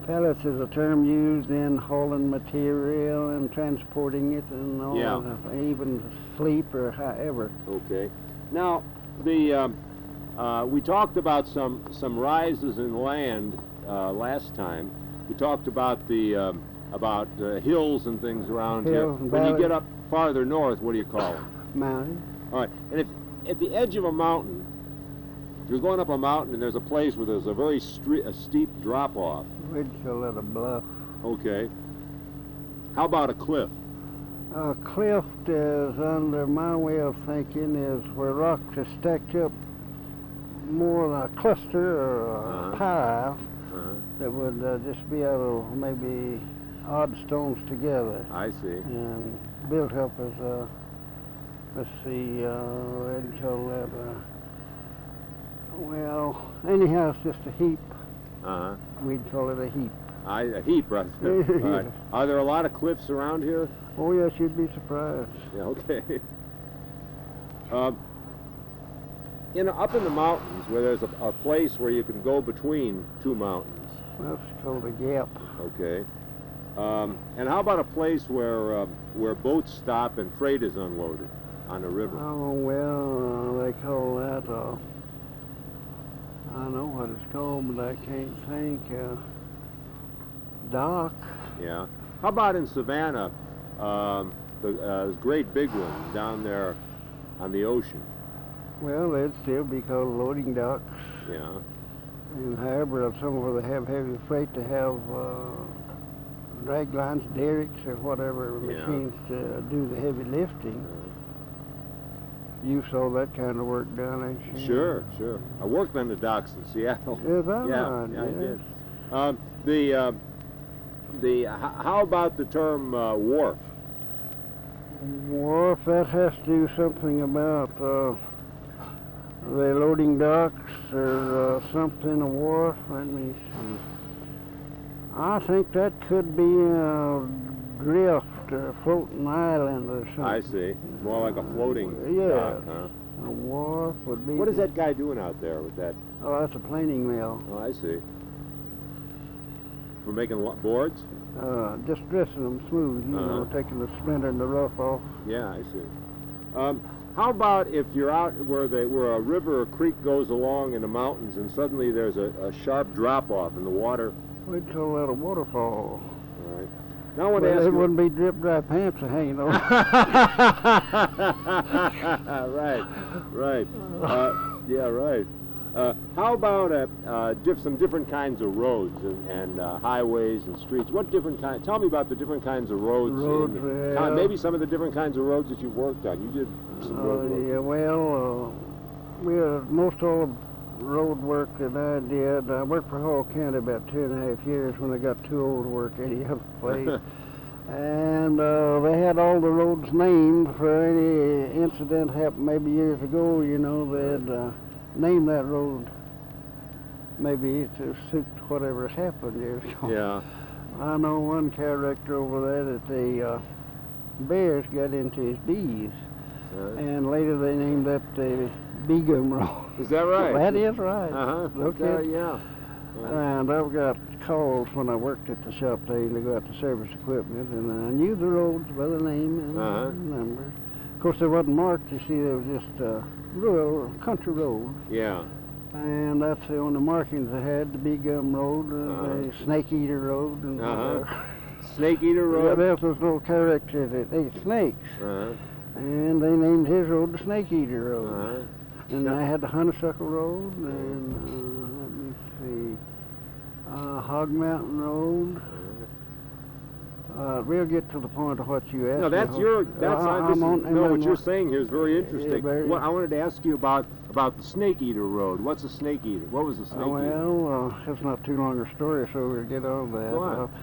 Pallets is a term used in hauling material and transporting it and all, Yeah. even sleep or however. Okay. Now, we talked about some rises in land last time. We talked about the hills and things around here. Hills and When you valleys. get up farther north, what do you call them? Mountain. All right. And if at the edge of a mountain, if you're going up a mountain and there's a place where there's a very steep drop off. We'd call it a bluff. Okay. How about a cliff? A cliff is, under my way of thinking, is where rocks are stacked up more than a cluster or a pile that would just be out of maybe odd stones together I see. and built up as a, let's see, what do you call that? Well, anyhow, it's just a heap. We'd call it a heap. A heap, right? All right. Are there a lot of cliffs around here? Oh yes, you'd be surprised. Yeah, okay. Up in the mountains, where there's a place where you can go between two mountains. Well, it's called a gap. Okay. And how about a place where boats stop and freight is unloaded on a river? Oh well, they call that. I know what it's called, but I can't think. Dock. Yeah. How about in Savannah, the great big one down there on the ocean? Well, they'd still be called loading docks. Yeah. And however, somewhere they have heavy freight, to have drag lines, derricks, or whatever machines to do the heavy lifting. You saw that kind of work done, ain't you? Sure, sure. I worked on the docks in Seattle. Is that Yeah, right? yeah, I did. How about the term wharf? Wharf, that has to do something about the loading docks or something, a wharf. Let me see. I think that could be a drift or a floating island or something. I see. More like a floating dock, huh? A wharf would be... What is that guy doing out there with that? Oh, that's a planing mill. Oh, I see. For making boards? Just dressing them smooth, you know, taking the splinter and the rough off. Yeah, I see. How about if you're out where a river or creek goes along in the mountains and suddenly there's a sharp drop off in the water? We'd call that a waterfall. All right. Now I want to ask it you... wouldn't be drip dry pants hanging on. Right, right. Yeah, right. How about some different kinds of roads and highways and streets? What different kind? Tell me about the different kinds of roads. Maybe some of the different kinds of roads that you've worked on. You did some road work. Yeah, well, we had most all the road work that I did. I worked for Hall County about 2.5 years when I got too old to work any other place. And they had all the roads named for any incident happened maybe years ago, you know, they'd name that road maybe to suit whatever's happened years ago. Yeah. I know one character over there that the bears got into his bees, and later they named that the Begum Road. Is that right? That is right. Okay. Yeah. And I've got calls when I worked at the shop there to go out to service equipment, and I knew the roads by the name and the numbers. Of course, they wasn't marked. You see, they were just rural country roads. Yeah. And that's the only markings they had: the Begum Road, the Snake Eater Road, and Snake Eater Road. There's those little characters that ate snakes, and they named his road the Snake Eater Road. And I had the Honeysuckle Road, and let me see, Hog Mountain Road. We'll get to the point of what you asked. No, that's what you're saying here is very interesting. I wanted to ask you about the Snake Eater Road. What's a Snake Eater? What was the Snake Eater? Well, it's not too long a story, so we'll get on that. Go on.